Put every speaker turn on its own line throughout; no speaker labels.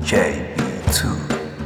KB2.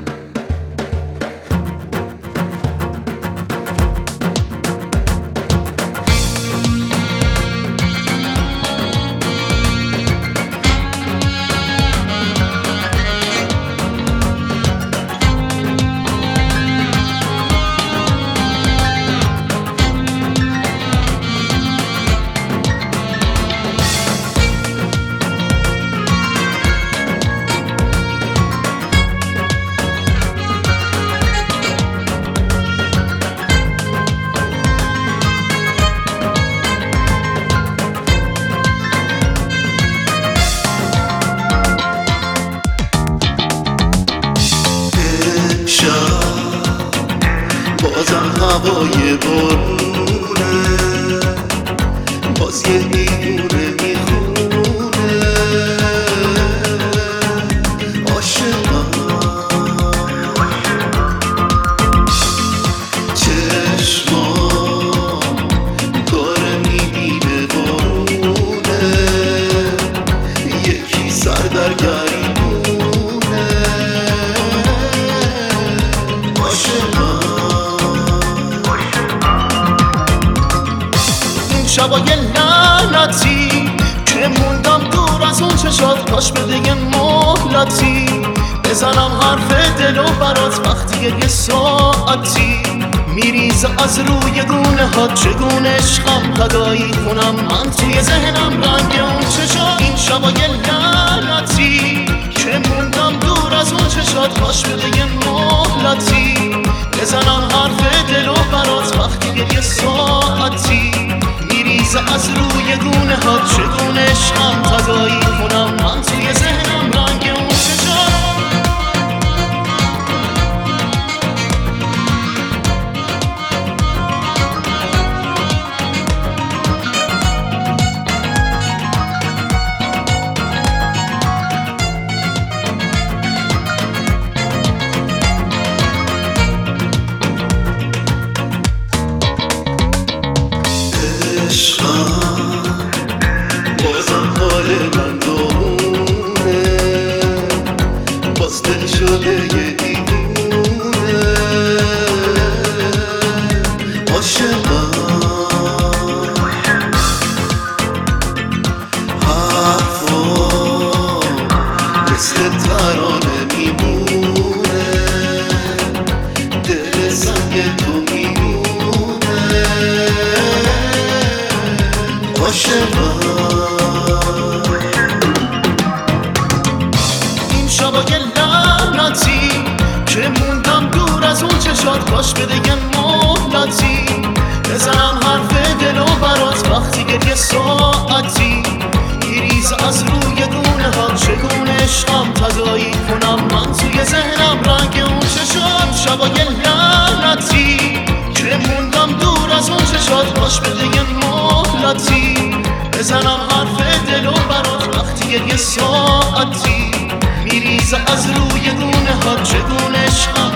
بازم هوای بارونه، باز یه دیوونه میخونه. عاشقم چشمام داره میبینه بارونه، یکی سر در گریبونه. عاشقم شبای لعنتی که موندم دور از اون چشات، کاش بده یه مهلتی بزنم حرف دلو برات. وقتی یه ساعتی میریزه از روی گونه ها، چگونه عشقم تدایی کنم من توی ذهنم رنگ اون چشات. این شبای لعنتی که موندم دور از اون چشات، کاش بده یه مهلتی بزنم حرف دلو برات. وقتی یه ساعتی از روی گونه ها، چگونه عشقم تدایی کنم من توی ذهنم رنگ اون چشات. بازم حال من دونه، باز دل شده یه دیوونه. عاشقم حرفام مثل ترانه میمونه، دل سنگ تو میمونه. عاشقم این شبای لعنتی که موندم دور از اون چشات، کاش بده یه مهلتی بزنم حرف دلو برات. وقتی یه ساعتی میریز از روی گونه ها، چگونه عشقم تدایی کنم من توی ذهنم رنگ اون چشات. شبای لعنتی که موندم دور از اون چشات، کاش بده یه مهلتی بزنم حرف دلو برات. وقتی یه ساعتی میریزه از روی گونه ها، چگونه عشقم